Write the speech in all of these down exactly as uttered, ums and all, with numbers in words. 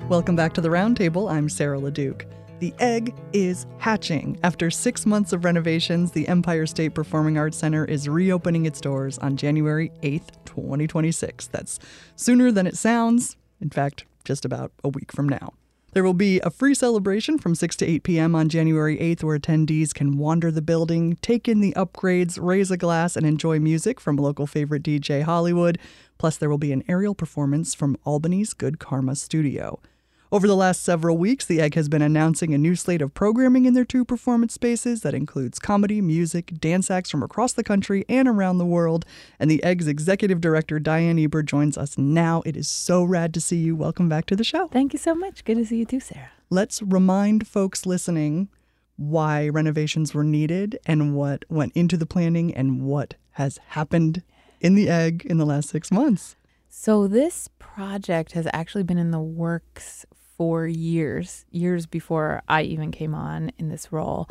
Welcome back to the Roundtable. I'm Sarah LeDuc. The Egg is hatching. After six months of renovations, the Empire State Performing Arts Center is reopening its doors on January eighth, twenty twenty-six. That's sooner than it sounds. In fact, just about a week from now. There will be a free celebration from six to eight p.m. on January eighth where attendees can wander the building, take in the upgrades, raise a glass, and enjoy music from local favorite D J Hollywood. Plus, there will be an aerial performance from Albany's Good Karma Studio. Over the last several weeks, the Egg has been announcing a new slate of programming in their two performance spaces that includes comedy, music, dance acts from across the country and around the world. And the Egg's executive director, Diane Eber, joins us now. It is so rad to see you. Welcome back to the show. Thank you so much. Good to see you too, Sarah. Let's remind folks listening why renovations were needed and what went into the planning and what has happened in the Egg in the last six months. So this project has actually been in the works for years, years before I even came on in this role.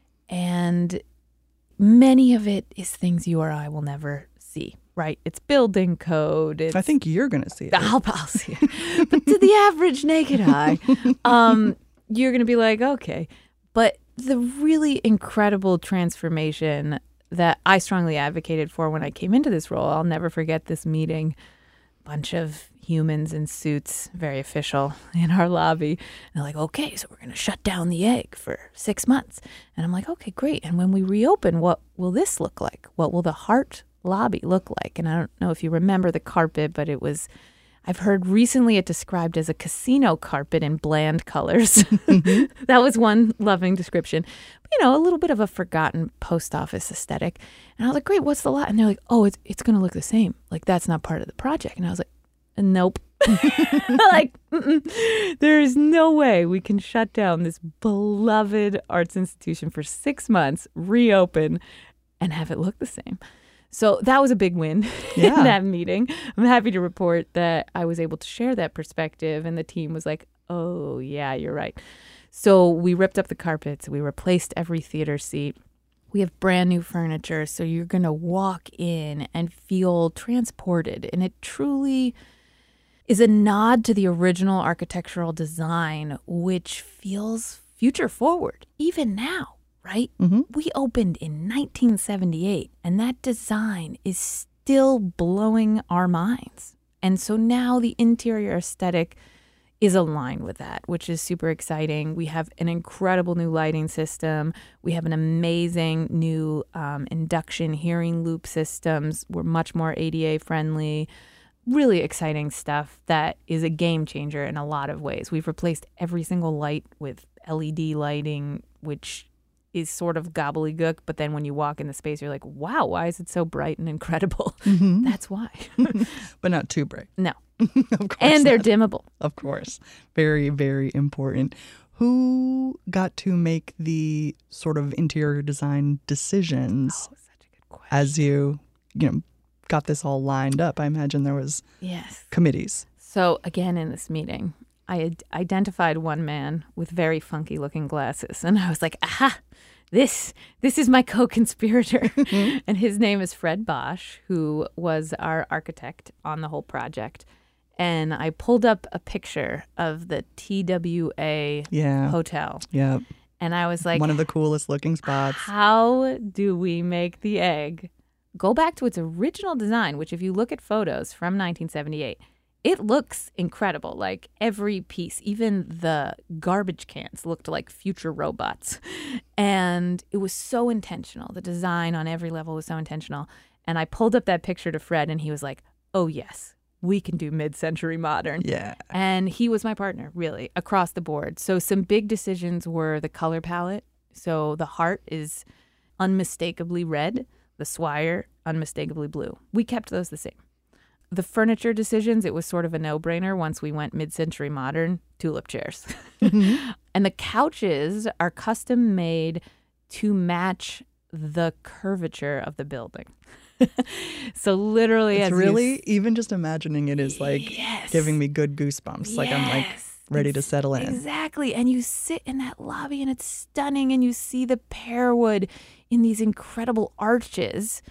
And many of it is things you or I will never see, right? It's building code. It's, I think you're going to see it. I'll, I'll see it. But to the average naked eye, um, you're going to be like, okay. But the really incredible transformation that I strongly advocated for when I came into this role, I'll never forget this meeting. Bunch of humans in suits, very official, in our lobby. And they're like, okay, so we're going to shut down the Egg for six months. And I'm like, okay, great. And when we reopen, what will this look like? What will the Heart lobby look like? And I don't know if you remember the carpet, but it was, I've heard recently it described as a casino carpet in bland colors. Mm-hmm. That was one loving description. But, you know, a little bit of a forgotten post office aesthetic. And I was like, great, what's the lot? And they're like, oh, it's it's going to look the same. Like, that's not part of the project. And I was like, nope. Like, mm-mm. There is no way we can shut down this beloved arts institution for six months, reopen, and have it look the same. So that was a big win Yeah. in that meeting. I'm happy to report that I was able to share that perspective, and the team was like, oh, yeah, you're right. So we ripped up the carpets. We replaced every theater seat. We have brand new furniture, so you're going to walk in and feel transported. And it truly is a nod to the original architectural design, which feels future forward, even now. Right? Mm-hmm. We opened in nineteen seventy-eight, and that design is still blowing our minds. And so now the interior aesthetic is aligned with that, which is super exciting. We have an incredible new lighting system. We have an amazing new um, induction hearing loop systems. We're much more A D A friendly. Really exciting stuff that is a game changer in a lot of ways. We've replaced every single light with L E D lighting, which is sort of gobbledygook, but then when you walk in the space, you're like, wow, why is it so bright and incredible? Mm-hmm. That's why. But not too bright. No. Of course and they're not. dimmable. Of course. Very, very important. Who got to make the sort of interior design decisions Oh, such a good question. as you, you know, got this all lined up? I imagine there was yes. committees. So again, in this meeting, I had identified one man with very funky looking glasses. And I was like, aha, this, this is my co-conspirator. Mm-hmm. And his name is Fred Bosch, who was our architect on the whole project. And I pulled up a picture of the T W A yeah. hotel. Yeah. And I was like, one of the coolest looking spots. How do we make the Egg go back to its original design, which if you look at photos from nineteen seventy-eight, it looks incredible. Like every piece, even the garbage cans looked like future robots. And it was so intentional. The design on every level was so intentional. And I pulled up that picture to Fred and he was like, oh, yes, we can do mid-century modern. Yeah. And he was my partner, really, across the board. So some big decisions were the color palette. So the Heart is unmistakably red. The Swire, unmistakably blue. We kept those the same. The furniture decisions, it was sort of a no-brainer once we went mid-century modern, tulip chairs. Mm-hmm. And the couches are custom made to match the curvature of the building. So literally, it's as really, you... even just imagining it is like yes. giving me good goosebumps. Yes. Like I'm like ready to settle in. Exactly. And you sit in that lobby and it's stunning and you see the pearwood in these incredible arches.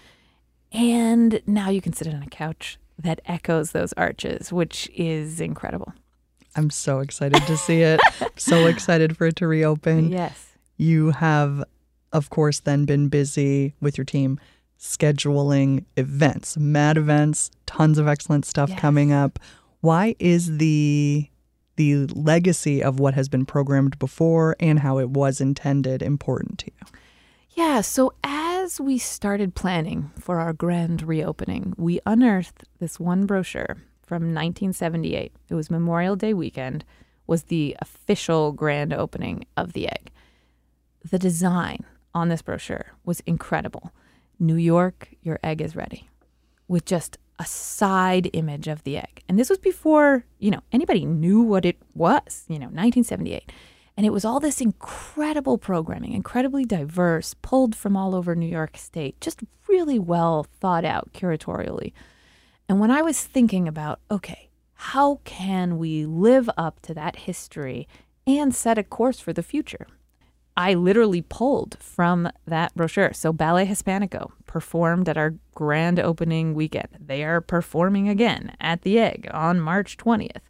And now you can sit on a couch that echoes those arches, which is incredible. I'm so excited to see it. So excited for it to reopen. Yes. You have, of course, then been busy with your team scheduling events, mad events, tons of excellent stuff Yes. coming up. Why is the the legacy of what has been programmed before and how it was intended important to you? Yeah, so as we started planning for our grand reopening, we unearthed this one brochure from nineteen seventy-eight. It was Memorial Day weekend, was the official grand opening of the Egg. The design on this brochure was incredible. New York, your egg is ready, with just a side image of the egg. And this was before, you know, anybody knew what it was, you know, nineteen seventy-eight. And it was all this incredible programming, incredibly diverse, pulled from all over New York State, just really well thought out curatorially. And when I was thinking about, okay, how can we live up to that history and set a course for the future? I literally pulled from that brochure. So Ballet Hispanico performed at our grand opening weekend. They are performing again at the Egg on March twentieth.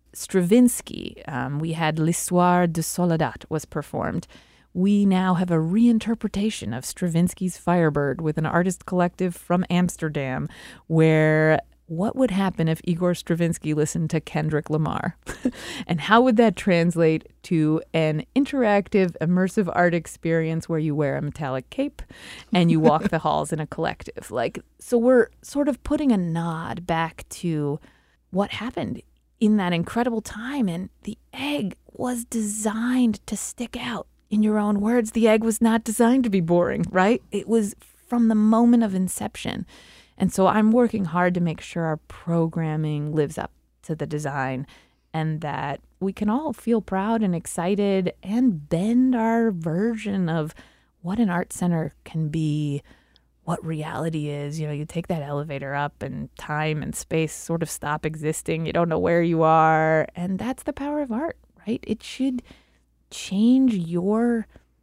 Stravinsky, um, we had L'Histoire de Soledad was performed. We now have a reinterpretation of Stravinsky's Firebird with an artist collective from Amsterdam, where what would happen if Igor Stravinsky listened to Kendrick Lamar? And how would that translate to an interactive, immersive art experience where you wear a metallic cape and you walk the halls in a collective? Like, so we're sort of putting a nod back to what happened in that incredible time. And the Egg was designed to stick out. In your own words, the Egg was not designed to be boring, right? It was from the moment of inception. And so I'm working hard to make sure our programming lives up to the design and that we can all feel proud and excited and bend our version of what an art center can be, what reality is. You know, you take that elevator up and time and space sort of stop existing. You don't know where you are. And that's the power of art, right? It should change your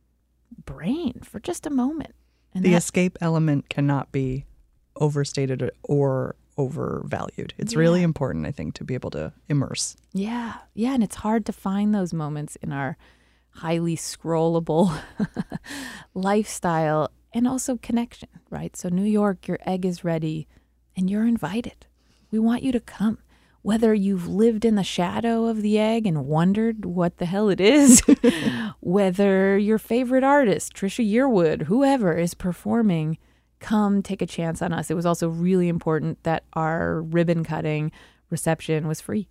brain for just a moment. And the that, escape element cannot be overstated or overvalued. It's Yeah. really important, I think, to be able to immerse. Yeah. Yeah. And it's hard to find those moments in our highly scrollable lifestyle and also connection, right? So New York, your Egg is ready and you're invited. We want you to come. Whether you've lived in the shadow of the Egg and wondered what the hell it is, whether your favorite artist, Trisha Yearwood, whoever is performing, come take a chance on us. It was also really important that our ribbon cutting reception was free.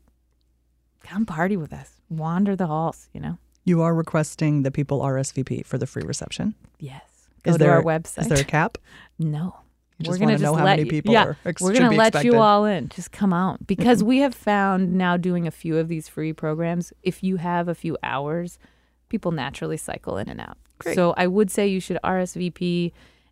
Come party with us. Wander the halls, you know? You are requesting that people R S V P for the free reception. Yes. Go Is to there, our website. Is there a cap? No. You We're just gonna want to know just how let many you- people yeah, are ex- We're should going to be let expected. you all in. Just come out. Because we have found now doing a few of these free programs, if you have a few hours, people naturally cycle in and out. Great. So I would say you should R S V P.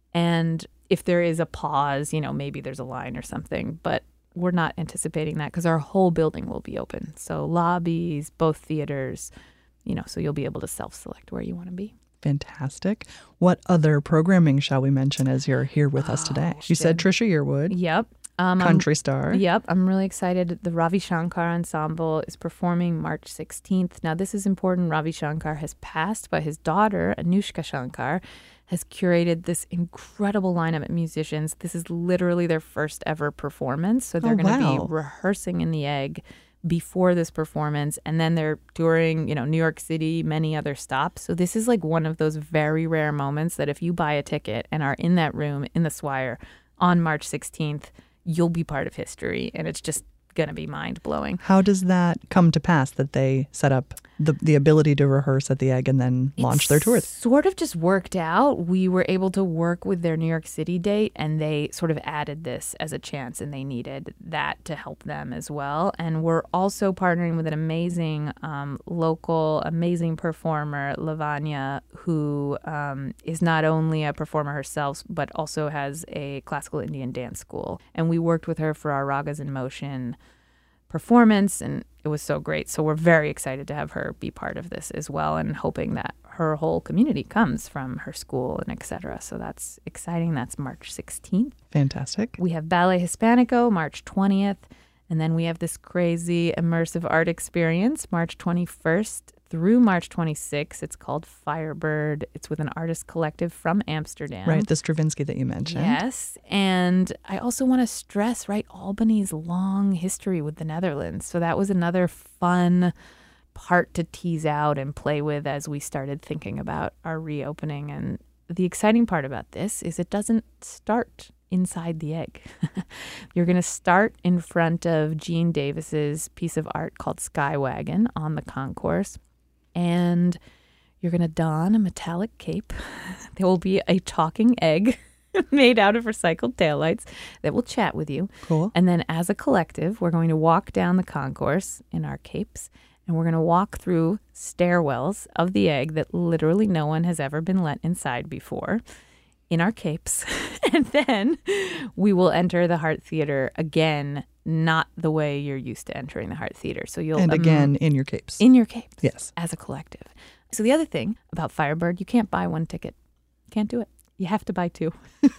And if there is a pause, you know, maybe there's a line or something. But we're not anticipating that because our whole building will be open. So lobbies, both theaters, you know, so you'll be able to self-select where you want to be. Fantastic. What other programming shall we mention as you're here with us today? Oh, You said shit. Trisha Yearwood, Yep. Um, I'm- country star. Yep, I'm really excited. The Ravi Shankar Ensemble is performing March sixteenth. Now, this is important. Ravi Shankar has passed, but his daughter, Anushka Shankar, has curated this incredible lineup of musicians. This is literally their first ever performance. So they're Oh, going to wow. be rehearsing in the Egg before this performance. And then they're touring, you know, New York City, many other stops. So this is like one of those very rare moments that if you buy a ticket and are in that room in the Swire on March sixteenth, you'll be part of history, and it's just going to be mind-blowing. How does that come to pass that they set up the, the ability to rehearse at the Egg and then launch It's their tour? Sort of just worked out. We were able to work with their New York City date, and they sort of added this as a chance, and they needed that to help them as well. And we're also partnering with an amazing um, local, amazing performer, Lavanya, who um, is not only a performer herself, but also has a classical Indian dance school. And we worked with her for our Ragas in Motion performance, and it was so great. So we're very excited to have her be part of this as well, and hoping that her whole community comes from her school and et cetera. So that's exciting. That's March sixteenth. Fantastic. We have Ballet Hispanico March twentieth, And then we have this crazy immersive art experience, March twenty-first through March twenty-sixth. It's called Firebird. It's with an artist collective from Amsterdam. Right, the Stravinsky that you mentioned. Yes. And I also want to stress, right, Albany's long history with the Netherlands. So that was another fun part to tease out and play with as we started thinking about our reopening. And the exciting part about this is it doesn't start inside the egg. You're going to start in front of Gene Davis's piece of art called Skywagon on the concourse. And you're going to don a metallic cape. There will be a talking egg made out of recycled taillights that will chat with you. Cool. And then as a collective, we're going to walk down the concourse in our capes. And we're going to walk through stairwells of the egg that literally no one has ever been let inside before in our capes. And then we will enter the Hart Theater again, not the way you're used to entering the Hart Theater. So you'll And again, um, in your capes. In your capes. Yes. As a collective. So the other thing about Firebird, you can't buy one ticket. Can't do it. You have to buy two.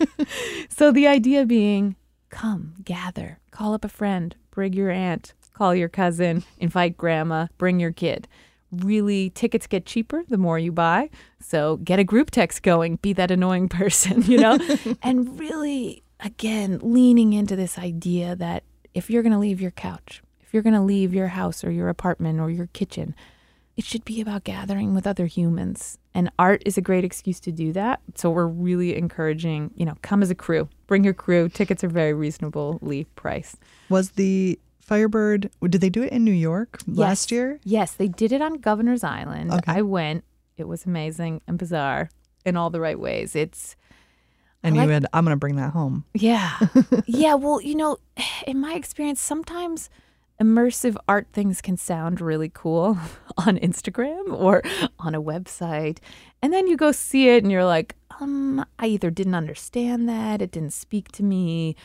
So the idea being, come, gather, call up a friend, bring your aunt, call your cousin, invite grandma, bring your kid. Really, tickets get cheaper the more you buy. So get a group text going, be that annoying person, you know? And really, again, leaning into this idea that if you're going to leave your couch, if you're going to leave your house or your apartment or your kitchen, it should be about gathering with other humans. And art is a great excuse to do that. So we're really encouraging, you know, come as a crew. Bring your crew. Tickets are very reasonably priced. Was the Firebird, did they do it in New York yes. last year? Yes, they did it on Governor's Island. Okay. I went. It was amazing and bizarre in all the right ways. It's And like, you had, I'm going to bring that home. Yeah. Yeah, well, you know, in my experience, sometimes immersive art things can sound really cool on Instagram or on a website. And then you go see it and you're like, um, I either didn't understand that, it didn't speak to me,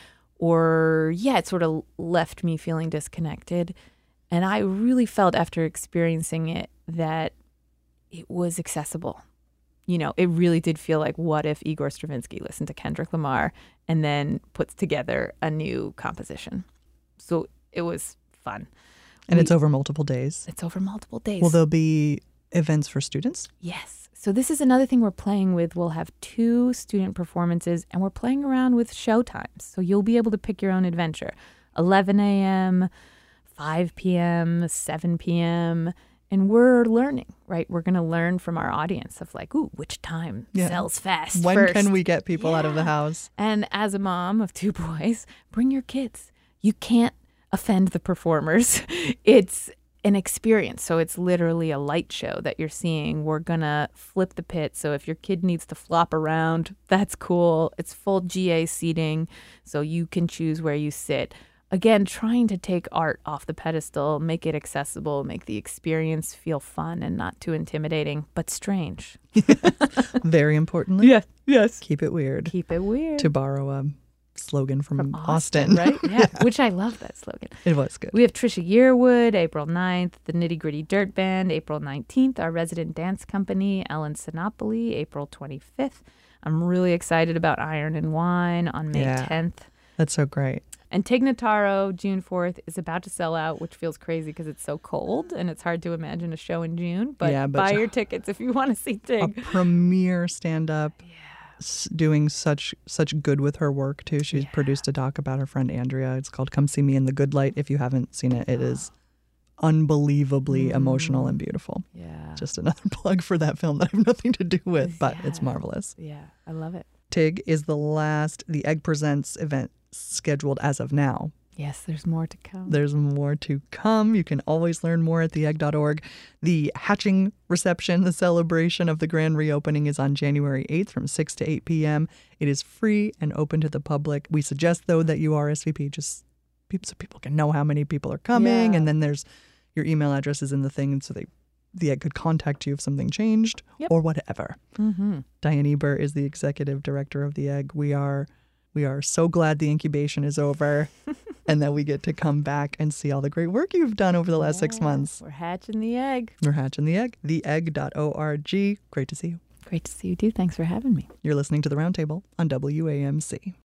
or yeah, it sort of left me feeling disconnected. And I really felt after experiencing it that it was accessible. You know, it really did feel like, what if Igor Stravinsky listened to Kendrick Lamar and then puts together a new composition? So it was fun. And we, it's over multiple days. It's over multiple days. Will there be events for students? Yes. So this is another thing we're playing with. We'll have two student performances, and we're playing around with show times. So you'll be able to pick your own adventure. eleven a.m., five p.m., seven p.m., and we're learning, right? We're going to learn from our audience of like, ooh, which time yeah. sells fast When first? Can we get people yeah. out of the house? And as a mom of two boys, bring your kids. You can't offend the performers. It's an experience. So it's literally a light show that you're seeing. We're going to flip the pit. So if your kid needs to flop around, that's cool. It's full G A seating, so you can choose where you sit. Again, trying to take art off the pedestal, make it accessible, make the experience feel fun and not too intimidating, but strange. Very importantly. Yes, yes. Keep it weird. Keep it weird. To borrow a slogan from, from Austin. Austin. Right? Yeah, which I love that slogan. It was good. We have Trisha Yearwood, April ninth, the Nitty Gritty Dirt Band, April nineteenth, our resident dance company, Ellen Sinopoli, April twenty-fifth. I'm really excited about Iron and Wine on May yeah, tenth. That's so great. And Tig Notaro, June fourth, is about to sell out, which feels crazy because it's so cold and it's hard to imagine a show in June. But, yeah, but buy your tickets if you want to see Tig. A premier stand-up. Yeah. Doing such such good with her work too. She's yeah. produced a doc about her friend Andrea. It's called Come See Me in the Good Light. If you haven't seen it, it is unbelievably mm. emotional and beautiful. Yeah. Just another plug for that film that I have nothing to do with, but yeah. it's marvelous. Yeah, I love it. Tig is the last The Egg Presents event scheduled as of now. Yes, there's more to come. There's more to come. You can always learn more at the egg dot org. The hatching reception, the celebration of the grand reopening, is on January eighth from six to eight p.m. It is free and open to the public. We suggest, though, that you R S V P just so people can know how many people are coming. Yeah. And then there's your email address is in the thing, so they the egg could contact you if something changed yep. or whatever. Mm-hmm. Diane Eber is the executive director of the egg. We are we are so glad the incubation is over and that we get to come back and see all the great work you've done over the last yeah, six months. We're hatching the egg. We're hatching the egg. the egg dot org. Great to see you. Great to see you too. Thanks for having me. You're listening to The Roundtable on W A M C.